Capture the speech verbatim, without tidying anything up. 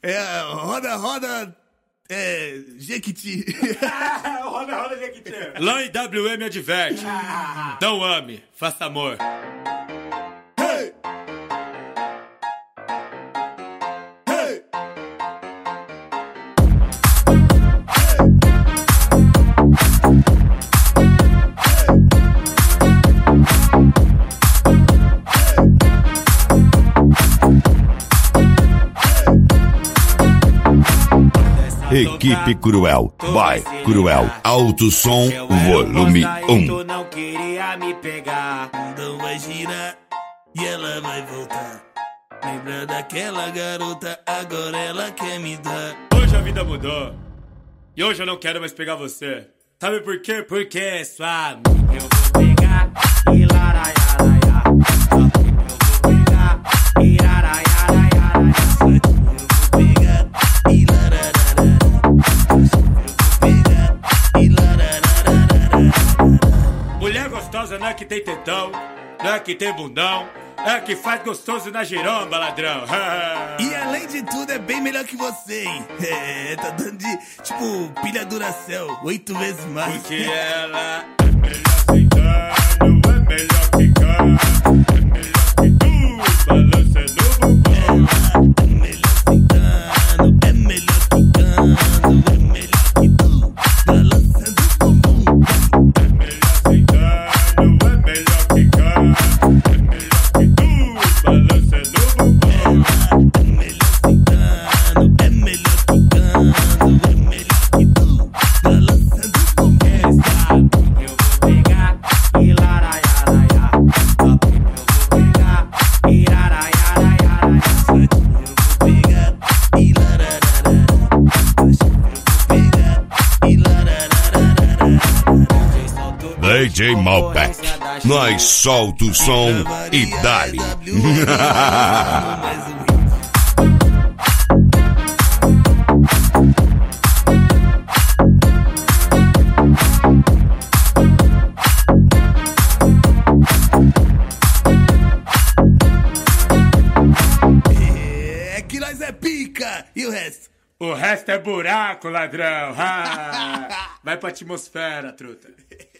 É, roda, roda, é, Jequiti. Roda, roda, Jequiti. Lá em W M adverte. Não ame, faça amor. Hey! Hey! Equipe Cruel, vai, Cruel, alto som, volume um. Tu não queria me pegar, Então vai girar e ela vai voltar. Lembra daquela garota, agora ela quer me dar. Hoje a vida mudou. E hoje eu não quero mais pegar você. Sabe por quê? Porque é sua amiga. eu vou pegar e laraiaraiá. Eu vou pegar e laraiaraiá. Eu vou pegar e larararara. Eu vou pegar e larararara. Mulher gostosa não é que tem tetão, não é que tem bundão, é que faz gostoso na giromba, ladrão. E além de tudo é bem melhor que você, hein? É, tá dando de, tipo, pilha Duracell, oito vezes mais. Porque ela é melhor sentando, é melhor ficando, é melhor que tu, balançando o bumbum. É melhor sentando, é melhor ficando, é melhor que tu, balançando o bumbum. É melhor sentando, é melhor ficando, é melhor que tu, balançando o bumbum. É melhor sentando, é melhor ficando, é melhor que tu, balançando o bumbum. Eu vou pegar e laraiaraiá. Eu vou pegar e laraiaraiá. Eu vou pegar e larararara. Eu vou pegar e larararara. D J Malbec, nós solta o som e dale. Mais um hit. É que nós é pica! E o resto? O resto é buraco, ladrão. Ah, vai pra atmosfera, truta.